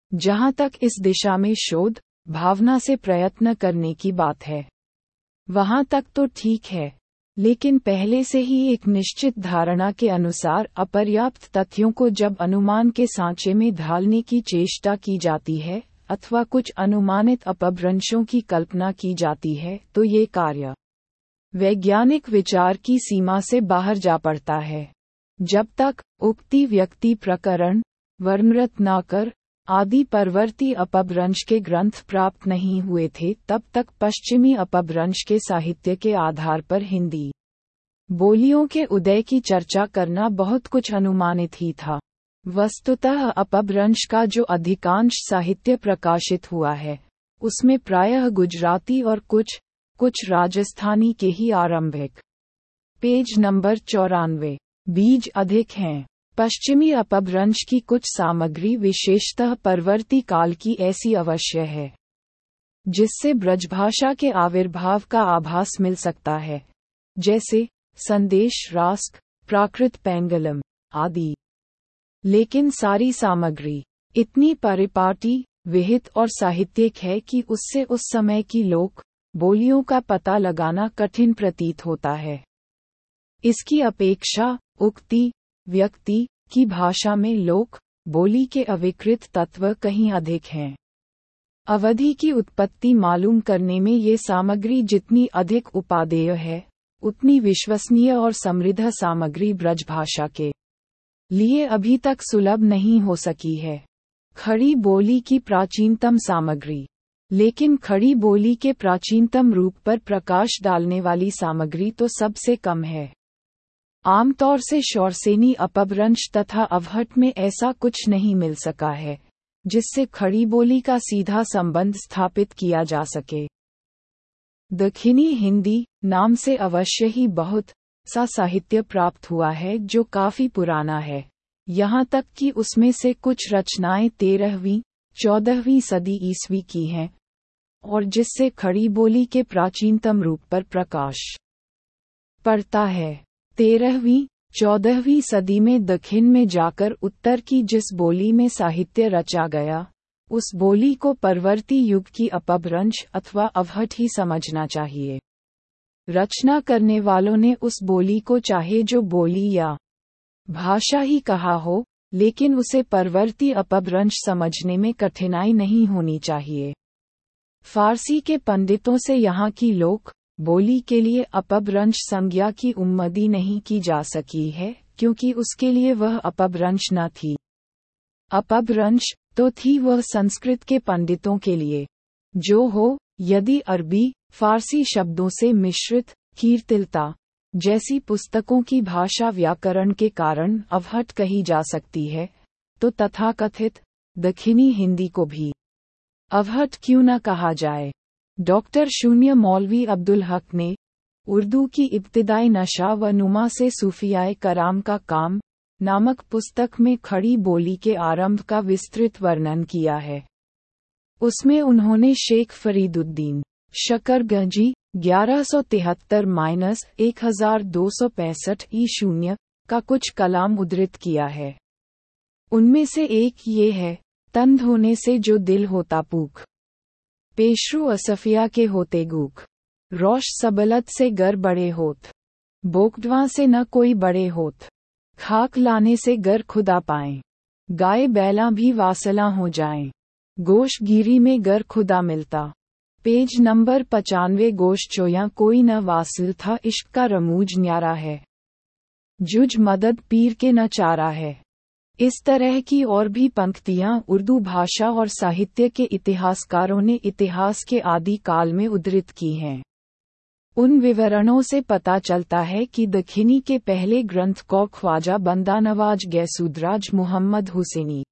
[SPEAKER 1] जहाँ तक इस दिशा में शोध भावना से प्रयत्न करने की बात है, वहाँ तक तो ठीक है, लेकिन पहले से ही एक निश्चित धारणा के अनुसार अपर्याप्त तथ्यों को जब अनुमान के सांचे में ढालने की चेष्टा की जाती है अथवा कुछ अनुमानित अपभ्रंशों की कल्पना की जाती है, तो ये कार्य वैज्ञानिक विचार की सीमा से बाहर जा पड़ता है। जब तक उक्ति व्यक्ति प्रकरण, वर्णरत्नाकर आदि परवर्ती अपभ्रंश के ग्रंथ प्राप्त नहीं हुए थे, तब तक पश्चिमी अपभ्रंश के साहित्य के आधार पर हिंदी बोलियों के उदय की चर्चा करना बहुत कुछ अनुमानित ही था। वस्तुतः अपभ्रंश का जो अधिकांश साहित्य प्रकाशित हुआ है, उसमें प्रायः गुजराती और कुछ राजस्थानी के ही आरंभिक पेज नंबर 94 बीज अधिक हैं। पश्चिमी अपभ्रंश की कुछ सामग्री विशेषतः परवर्ती काल की ऐसी अवश्य है, जिससे ब्रजभाषा के आविर्भाव का आभास मिल सकता है, जैसे संदेश रास्क, प्राकृत पेंगलम आदि। लेकिन सारी सामग्री इतनी परिपाटी, विहित और साहित्यिक है कि उससे उस समय की लोक बोलियों का पता लगाना कठिन प्रतीत होता है। इसकी अपेक्षा उक्ति व्यक्ति की भाषा में लोक बोली के अविकृत तत्व कहीं अधिक हैं। अवधि की उत्पत्ति मालूम करने में ये सामग्री जितनी अधिक उपादेय है, उतनी विश्वसनीय और समृद्ध सामग्री ब्रजभाषा के लिए अभी तक सुलभ नहीं हो सकी है। खड़ी बोली की प्राचीनतम सामग्री, लेकिन खड़ी बोली के प्राचीनतम रूप पर प्रकाश डालने वाली सामग्री तो सबसे कम है। आमतौर से शौरसेनी अपभ्रंश तथा अवहट में ऐसा कुछ नहीं मिल सका है, जिससे खड़ी बोली का सीधा संबंध स्थापित किया जा सके। दक्षिणी हिंदी नाम से अवश्य ही बहुत सा साहित्य प्राप्त हुआ है, जो काफी पुराना है, यहाँ तक कि उसमें से कुछ रचनाएं 13वीं 14वीं सदी ईस्वी की हैं, और जिससे खड़ी बोली के प्राचीनतम रूप पर प्रकाश पड़ता है। 13वीं 14वीं सदी में दक्षिण में जाकर उत्तर की जिस बोली में साहित्य रचा गया, उस बोली को परवर्ती युग की अपभ्रंश अथवा अवहट ही समझना चाहिए। रचना करने वालों ने उस बोली को चाहे जो बोली या भाषा ही कहा हो, लेकिन उसे परवर्ती अपभ्रंश समझने में कठिनाई नहीं होनी चाहिए। फारसी के पंडितों से यहाँ की लोक बोली के लिए अपभ्रंश संज्ञा की उम्मीद नहीं की जा सकी है, क्योंकि उसके लिए वह अपभ्रंश न थी। अपभ्रंश तो थी वह संस्कृत के पंडितों के लिए, जो हो यदि अरबी फारसी शब्दों से मिश्रित कीर्तिलता जैसी पुस्तकों की भाषा व्याकरण के कारण अवहट कही जा सकती है, तो तथाकथित दक्षिणी हिंदी को भी अवहट क्यों न कहा जाए। डॉक्टर शून्य मौलवी अब्दुल हक ने उर्दू की इब्तिदाई नशा व नुमा से सूफियाए कराम का काम नामक पुस्तक में खड़ी बोली के आरंभ का विस्तृत वर्णन किया है। उसमें उन्होंने शेख फरीदुद्दीन शकरगंजी 1173-1265 ई शून्य का कुछ कलाम उद्धृत किया है। उनमें से एक ये है, तन धोने से जो दिल होता पूख, पेशरू असफिया के होते गूख, रोश सबलत से गर बड़े होत, बोकडवा से न कोई बड़े होत, खाक लाने से गर खुदा पाएं, गाय बैला भी वासला हो जाएं, गोश गिरी में गर खुदा मिलता। पेज नंबर 95 गोश चोया कोई न वासिल था, इश्क का रमूज न्यारा है, जुज मदद पीर के न चारा है। इस तरह की और भी पंक्तियां उर्दू भाषा और साहित्य के इतिहासकारों ने इतिहास के आदि काल में उद्धृत की हैं। उन विवरणों से पता चलता है कि दक्षिणी के पहले ग्रंथ को ख्वाजा बंदा नवाज गैसूदराज मोहम्मद हुसैनी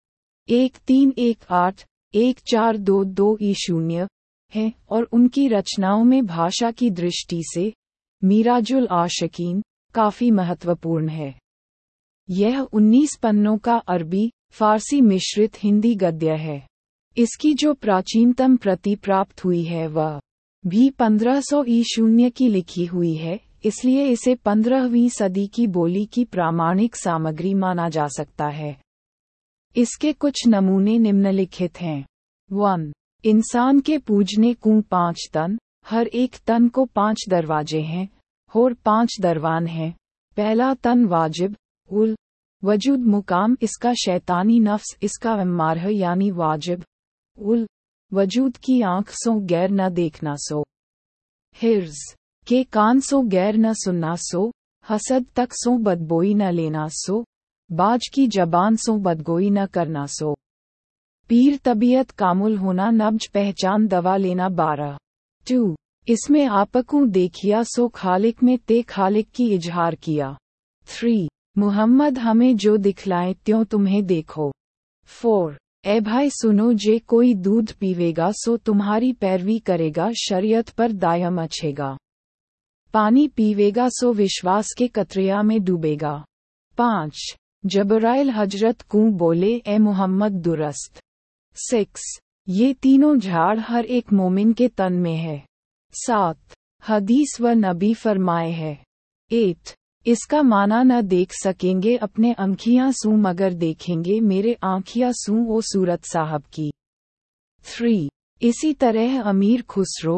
[SPEAKER 1] 1318-1422 ई शून्य है, और उनकी रचनाओं में भाषा की दृष्टि से मीराजुल आशिकीन काफी महत्वपूर्ण है। यह 19 पन्नों का अरबी फारसी मिश्रित हिंदी गद्य है। इसकी जो प्राचीनतम प्रति प्राप्त हुई है वह भी 1500 ई शून्य की लिखी हुई है, इसलिए इसे 15वीं सदी की बोली की प्रामाणिक सामग्री माना जा सकता है। इसके कुछ नमूने निम्नलिखित हैं। 1. इंसान के पूजने को 5 तन, हर एक तन को 5 दरवाजे हैं और 5 दरवान हैं। पहला तन वाजिब उल वजूद मुकाम, इसका शैतानी नफ्स, इसका अम्मारह यानी वाजिब उल वजूद की आँख सो गैर न देखना सो, हिर्ज के कान सो गैर न सुनना सो, हसद तक सो बदबोई न लेना सो, बाज की जबान सो बदगोई न करना सो, पीर तबीयत कामुल होना, नब्ज पहचान दवा लेना। 12. 2. इसमें आपको देखिया सो खालिक में ते खालिक की इजहार किया। 3. मुहम्मद हमें जो दिखलाए त्यों तुम्हें देखो। 4. ए भाई सुनो, जे कोई दूध पीवेगा सो तुम्हारी पैरवी करेगा, शरीयत पर दायम अच्छेगा। पानी पीवेगा सो विश्वास के कतरिया में डूबेगा। 5. जबराइल हजरत को बोले, ए मुहम्मद दुरस्त। 6. ये तीनों झाड़ हर एक मोमिन के तन में है। 7. हदीस व नबी फरमाए है। 8. इसका माना न देख सकेंगे अपने आँखियाँ सू, मगर देखेंगे मेरे आँखियाँ सू ओ सूरत साहब की। 3. इसी तरह अमीर खुसरो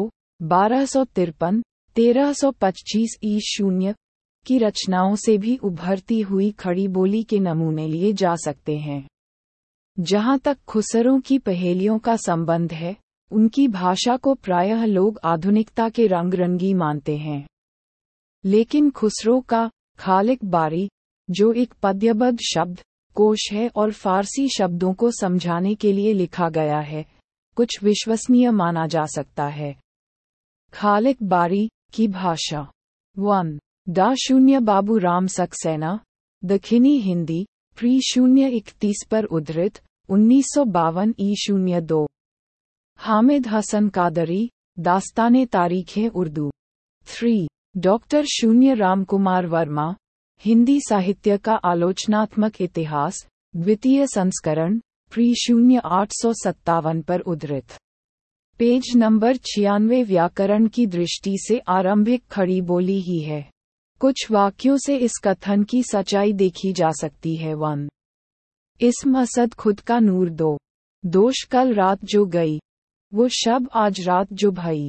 [SPEAKER 1] 1253 1325 ई0 की रचनाओं से भी उभरती हुई खड़ी बोली के नमूने लिए जा सकते हैं। जहाँ तक खुसरों की पहेलियों का संबंध है, उनकी भाषा को प्रायः लोग आधुनिकता के रंगरंगी मानते हैं। लेकिन खुसरो का खालिक बारी, जो एक पद्यबद्ध शब्द कोश है और फारसी शब्दों को समझाने के लिए लिखा गया है, कुछ विश्वसनीय माना जा सकता है। खालिक बारी की भाषा। 1. डा. बाबू राम सक्सेना, दक्षिणी हिंदी, प्री 031 पर उद्धृत, 1952 ई02। हामिद हसन कादरी, दास्ताने तारीखें उर्दू। 3. डॉक्टर 0 रामकुमार वर्मा, हिंदी साहित्य का आलोचनात्मक इतिहास, द्वितीय संस्करण, प्री 0857 पर उद्धृत। पेज नंबर 96 व्याकरण की दृष्टि से आरंभिक खड़ी बोली ही है। कुछ वाक्यों से इस कथन की सच्चाई देखी जा सकती है। 1. इस्म असद खुद का नूर। 2. दोष कल रात जो गई, वो शब आज रात जो भई।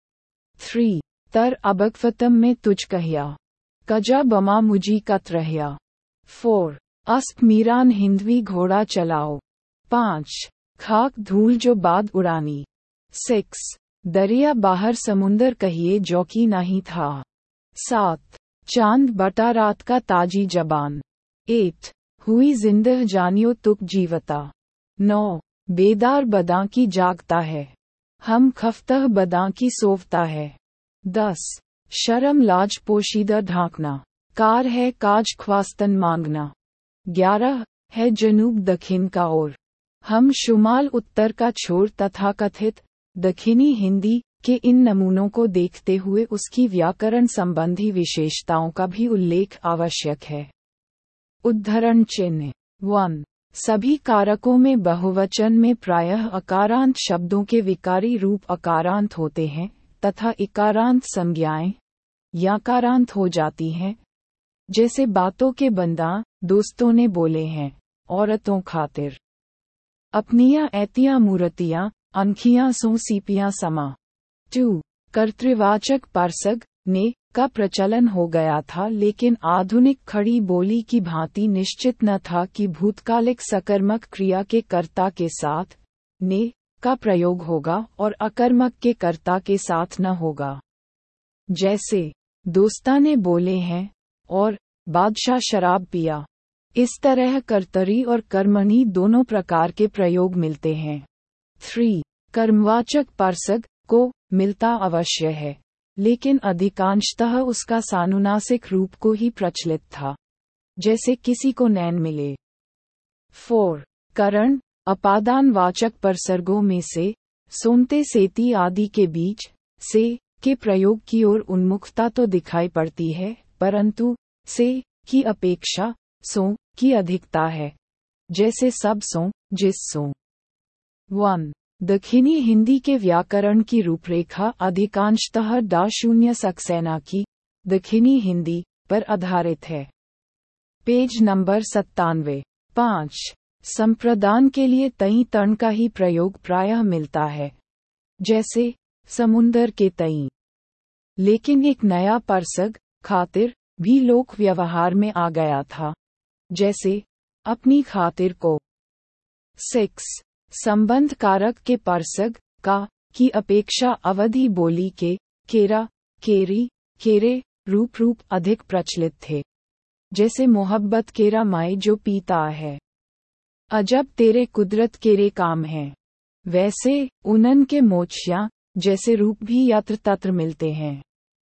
[SPEAKER 1] 3. तर अबकफतम में तुझ कहिया, कजा बमा मुझी कत रहया। 4. अस्प मीरान हिंदवी घोड़ा चलाओ। 5. खाक धूल जो बाद उड़ानी। 6. दरिया बाहर समुंदर कहिए जौकी नहीं था। 7. चांद बटा रात का ताजी जबान। 8. हुई जिंदह जानियो तुक जीवता। 9. बेदार बदां की जागता है, हम खफ्तह बदां की सोवता है। 10. शर्म लाज पोशीदा ढांकना, कार है काज ख्वास्तन मांगना। 11. है जनूब दक्षिण का ओर, हम शुमाल उत्तर का छोर। तथाकथित दक्षिणी हिंदी के इन नमूनों को देखते हुए उसकी व्याकरण संबंधी विशेषताओं का भी उल्लेख आवश्यक है। उद्धरण चिन्ह। 1. सभी कारकों में बहुवचन में प्रायः अकारांत शब्दों के विकारी रूप अकारांत होते हैं तथा इकारांत संज्ञाएं याकारांत हो जाती हैं, जैसे बातों के बंदा दोस्तों ने बोले हैं, औरतों खातिर। अपनियां ऐतियां मूर्तियां, अंखियां सो सीपियां समा। 2. कर्तृवाचक परसग ने का प्रचलन हो गया था, लेकिन आधुनिक खड़ी बोली की भांति निश्चित न था कि भूतकालिक सकर्मक क्रिया के कर्ता के साथ ने का प्रयोग होगा और अकर्मक के कर्ता के साथ न होगा। जैसे दोस्ताने बोले हैं और बादशाह शराब पिया। इस तरह कर्तरी और कर्मणी दोनों प्रकार के प्रयोग मिलते हैं। 3. कर्मवाचक परसग को मिलता अवश्य है, लेकिन अधिकांशतः उसका सानुनासिक रूप को ही प्रचलित था, जैसे किसी को नैन मिले। 4. करण अपादानवाचक परसर्गों में से सोनते सेती आदि के बीच से के प्रयोग की ओर उन्मुखता तो दिखाई पड़ती है, परंतु से की अपेक्षा सो की अधिकता है, जैसे सब सो जिस सो। 1. दक्षिणी हिंदी के व्याकरण की रूपरेखा अधिकांशतः डा. सक्सेना की दक्षिणी हिंदी पर आधारित है। Page number 97। 5. संप्रदान के लिए तई तण का ही प्रयोग प्रायः मिलता है, जैसे समुंदर के तई। लेकिन एक नया परसग खातिर भी लोक व्यवहार में आ गया था, जैसे अपनी खातिर को। 6. संबंध कारक के परसग का की अपेक्षा अवधि बोली के केरा, केरी, केरे रूप अधिक प्रचलित थे, जैसे मोहब्बत केरा माए जो पीता है, अजब तेरे कुदरत केरे काम है। वैसे उनन के मोचियां जैसे रूप भी यत्र तत्र मिलते हैं।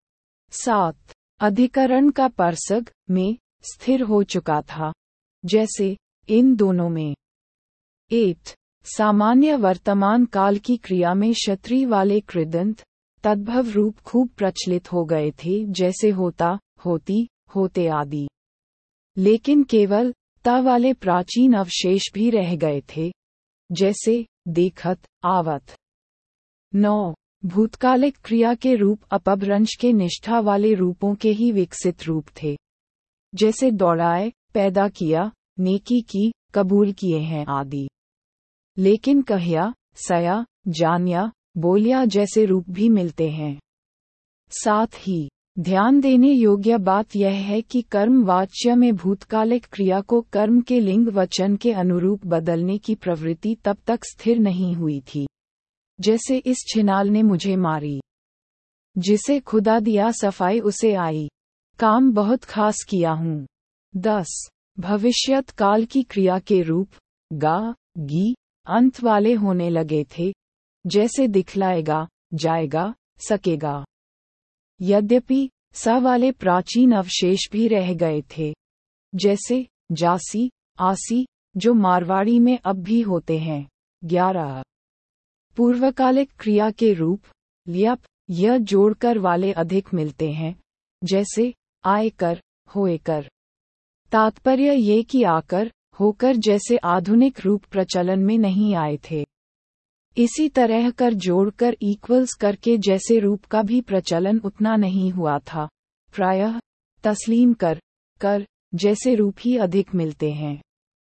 [SPEAKER 1] 7. अधिकरण का परसग में स्थिर हो चुका था, जैसे इन दोनों में। 8. सामान्य वर्तमान काल की क्रिया में क्षत्रिय वाले कृदंत तद्भव रूप खूब प्रचलित हो गए थे, जैसे होता, होती, होते आदि। लेकिन केवल ता वाले प्राचीन अवशेष भी रह गए थे, जैसे देखत, आवत। 9. भूतकालिक क्रिया के रूप अपभ्रंश के निष्ठा वाले रूपों के ही विकसित रूप थे, जैसे दौड़ाए, पैदा किया, नेकी की, कबूल किए हैं आदि। लेकिन कहया, सया, जानिया, बोलिया जैसे रूप भी मिलते हैं। साथ ही ध्यान देने योग्य बात यह है कि कर्म वाच्य में भूतकालिक क्रिया को कर्म के लिंग वचन के अनुरूप बदलने की प्रवृत्ति तब तक स्थिर नहीं हुई थी, जैसे इस छिनाल ने मुझे मारी। जिसे खुदा दिया सफाई उसे आई, काम बहुत खास किया हूँ। 10. भविष्यत काल की क्रिया के रूप गा, गी अंत वाले होने लगे थे, जैसे दिखलाएगा, जाएगा, सकेगा। यद्यपि स वाले प्राचीन अवशेष भी रह गए थे, जैसे जासी, आसी, जो मारवाड़ी में अब भी होते हैं। 11. पूर्वकालिक क्रिया के रूप ल्यप, यह जोड़कर वाले अधिक मिलते हैं, जैसे आयकर, होएकर। तात्पर्य ये कि आकर, होकर जैसे आधुनिक रूप प्रचलन में नहीं आए थे। इसी तरह कर जोड़कर इक्वल्स करके जैसे रूप का भी प्रचलन उतना नहीं हुआ था। प्रायः तस्लीम कर, कर जैसे रूप ही अधिक मिलते हैं।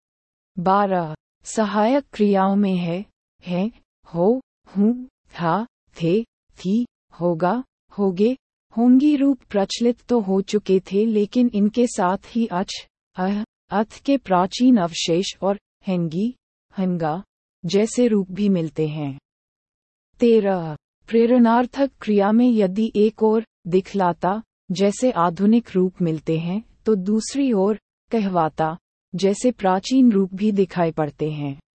[SPEAKER 1] 12. सहायक क्रियाओं में है, हो, हूँ, था, थे, थी, होगा, होगे, होंगी रूप प्रचलित तो हो चुके थे, लेकिन इनके साथ ही अच, अथ के प्राचीन अवशेष और हेंगी, हंगा जैसे रूप भी मिलते हैं। 13. प्रेरणार्थक क्रिया में यदि एक ओर दिखलाता जैसे आधुनिक रूप मिलते हैं, तो दूसरी ओर कहवाता जैसे प्राचीन रूप भी दिखाई पड़ते हैं।